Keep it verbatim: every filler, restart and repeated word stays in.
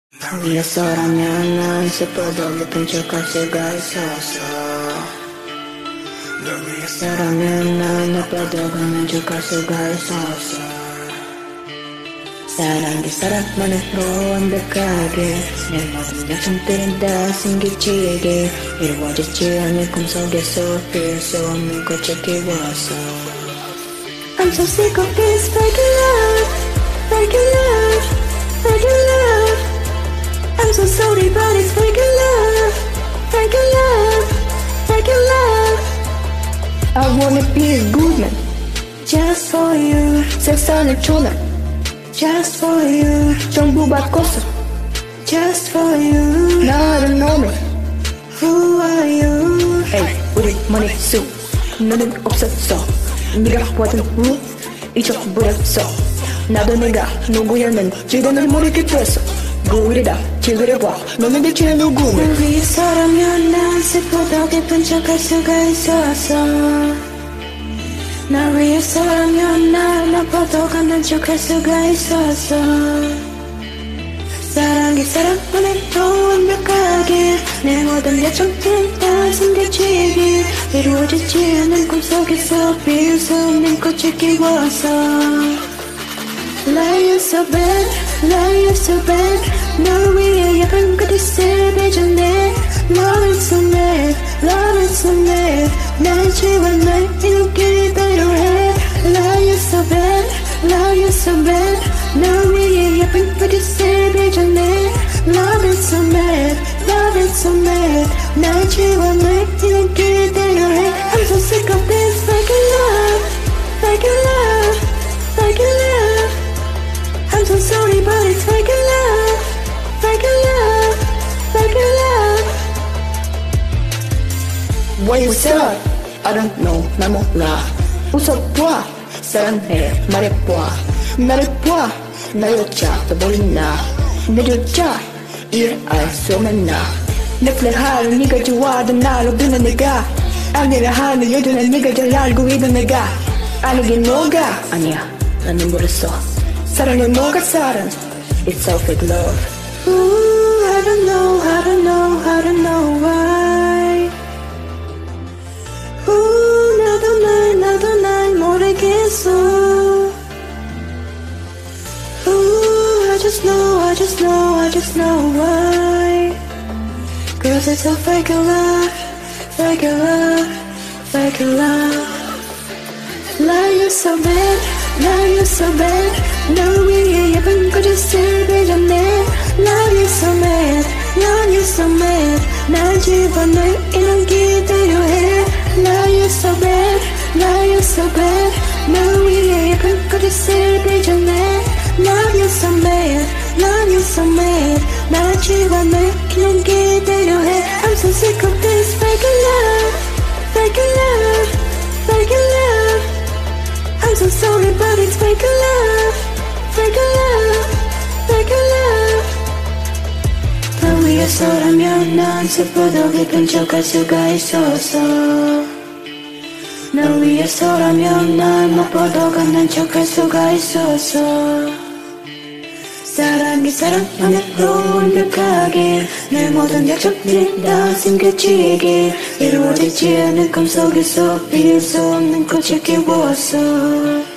날 위해서라면 난 슬퍼도 깊은 척할 수가 있었어. 널 위해서라면 난 나빠도 강한 척할 수가 있었어. 사랑이 사랑만으로 완벽하게 내 모든 약점들은 다 숨기지게 이루어지지 않은 꿈속에서 피할 수 없는 꽃을 키웠어. I'm so sick of this fake love, fake love, fake love. I'm so sorry but it's fake love, fake love, fake love. I wanna be a good man, just for you. 세상을 초나, just for you. 정부 바꿨어, just for you. 나를 know me, who are you? Hey, 우리 머릿속 너는 없었어. 네가 보던 후 잊어버렸어. 나도 내가 누구였는지 넌 모르겠겠어. 우리다 즐거려봐 너는 대체 누구니? 널 위해서라면 난 슬퍼도 깊은 척할 수가 있었어. 날 위해서라면 난 아파도 강한 척할 수가 있었어. 사랑이 사랑만으로 완벽하게 내 모든 약점들은 다 숨겨지게 이루어지지 않은 꿈속에서 피울 수 없는 꽃을 키웠어. Lie so bad, lie so bad. 널 위해 약한 그릇을 빚어내. Love is so mad, love is so mad. 날 지워내 이 눈길이 필요해. Lie so bad, lie so bad. 널 위해 약한 그릇을 빚어내. Love is so mad, love is so mad. 날 지워내 이 눈길이 필요해. I'm so sick of this fake love, fake love, fake love. I'm so sorry but it's fake love, fake love, fake love. Why you sad? I don't know, 날 몰라. 웃어봐, 사랑해, 말해봐. 나를 봐, 나 여자도 모르나. 내 여자, 이해할 수 없는 나. 넷플릭 하는 네가 좋아하던 나로 드는 내가 아니라 하는 여자는 네가 잘 알고 있는 내가 아니긴 너가 아니야, 나는 모르겠어. 사랑은 뭐가 사랑? It's all fake love. Ooh, I don't know, I don't know, I don't know why. Ooh, 나도 날, 나도 날 모르겠어. Ooh, I just know, I just know, I just know why. Cause it's all fake love, fake love, fake love. Lie you so bad, lie you so bad. 널 위해 예쁜 거짓을 빚어내. Love you so mad, love you so mad. 날 집어넣을 이런 기대요해. Love you so bad, love you so bad. 널 위해 예쁜 거짓을 빚어내. Love you so mad, love you so mad. 날 집어넣을 이런 기대요해. I'm so sick of this fake love, fake love, fake love. I'm so sorry but it's fake love, fake love, fake love. 널 위해서라면 난 슬퍼도 깊은 척할 수가 있었어. 널 위해서라면 난 나빠도 강한 척할 수가 있었어. 사랑이 사랑만으로 완벽하게 내 모든 약점들은 다 숨겨지게 이루어지지 않은 꿈속에서 피할 수 없는 꽃을 키웠어.